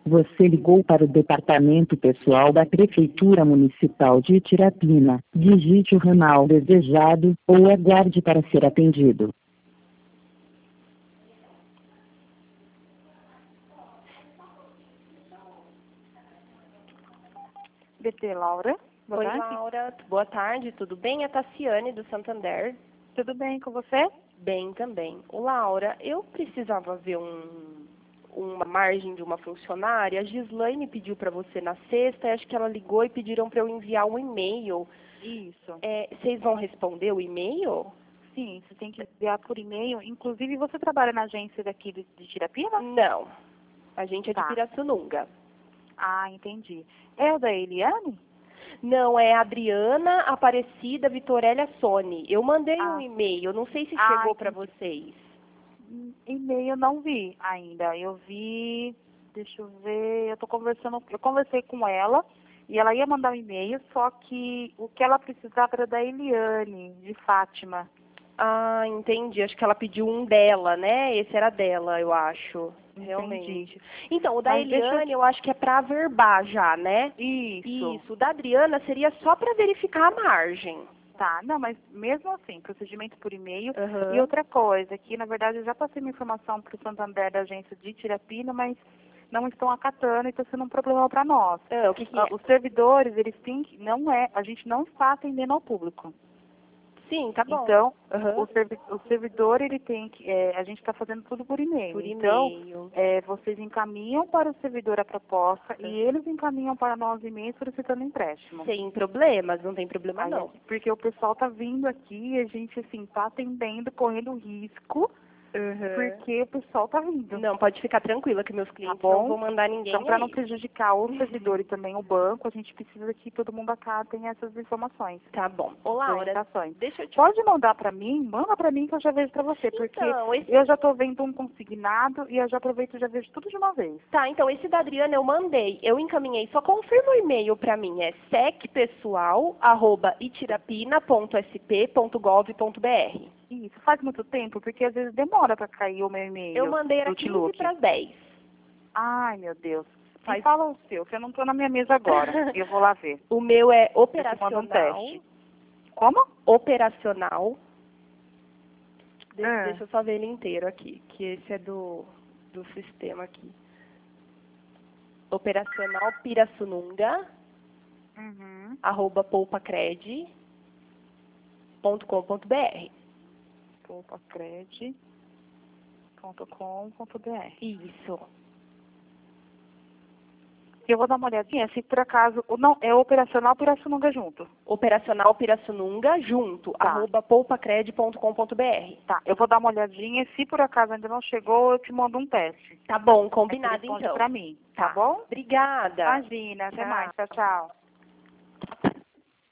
Você ligou para o departamento pessoal da Prefeitura Municipal de Itirapina. Digite o ramal desejado, ou aguarde para ser atendido. BT Laura. Oi, Laura. Boa tarde, tudo bem? É Tassiane, do Santander. Tudo bem com você? Bem também. Ô, Laura, eu precisava ver uma margem de uma funcionária. A Gislaine pediu para você na sexta, e acho que ela ligou e pediram para eu enviar um e-mail. Isso. Vocês vão responder o e-mail? Sim, você tem que enviar por e-mail. Inclusive, você trabalha na agência daqui de Itirapina? Não. A gente é de Tá. Pirassununga. Ah, entendi. É o da Eliane? Não, é Adriana Aparecida Vitorélia Sone. Eu mandei um e-mail, não sei se chegou para vocês. E-mail não vi ainda. Eu vi, deixa eu ver, eu conversei com ela e ela ia mandar um e-mail, só que o que ela precisava era da Eliane, de Fátima. Ah, entendi. Acho que ela pediu um dela, né? Esse era dela, eu acho. Realmente. Então, o da Eliane eu acho que é para averbar já, né? Isso. O da Adriana seria só para verificar a margem. Tá, não, mas mesmo assim, procedimento por e-mail. E outra coisa, que na verdade eu já passei minha informação para o Santander da agência de Itirapina, mas não estão acatando e está sendo um problema para nós. O que é? Os servidores, eles têm que, a gente não está atendendo ao público. Sim, tá bom. Então, o servidor, ele tem que, a gente está fazendo tudo por e-mail. Então, vocês encaminham para o servidor a proposta e eles encaminham para nós e-mails solicitando empréstimo. Sem problemas, não tem problema não. Porque o pessoal está vindo aqui e a gente, assim, está atendendo, correndo risco, porque o pessoal está vindo. Não, pode ficar tranquila que meus clientes não vão mandar ninguém. Então, para não prejudicar o servidor e também o banco, a gente precisa que todo mundo acá tenha essas informações. Tá bom. Ô, Laura, deixa eu te... Pode mandar para mim? Manda para mim que eu já vejo para você, porque eu já estou vendo um consignado e eu já aproveito e já vejo tudo de uma vez. Tá, então esse da Adriana eu mandei, eu encaminhei, só confirma o e-mail para mim, é secpessoal@itirapina.sp.gov.br. Isso, faz muito tempo, porque às vezes demora para cair o meu e-mail. Eu mandei era 15 para as 10. Ai, meu Deus. Fala o seu, que eu não estou na minha mesa agora. Eu vou lá ver. O meu é operacional. Eu te mando um teste. Como? Operacional. Deixa eu só ver ele inteiro aqui, que esse é do sistema aqui. Operacional Pirassununga, @poupacred.com.br. poupacred.com.br. Isso. Eu vou dar uma olhadinha, se por acaso... Não, é operacional Pirassununga junto. Operacional Pirassununga junto, @poupacred.com.br. Tá, eu vou dar uma olhadinha, se por acaso ainda não chegou, eu te mando um teste. Tá bom, combinado então. Pra mim, tá bom? Obrigada. Imagina, até mais, tchau, tchau.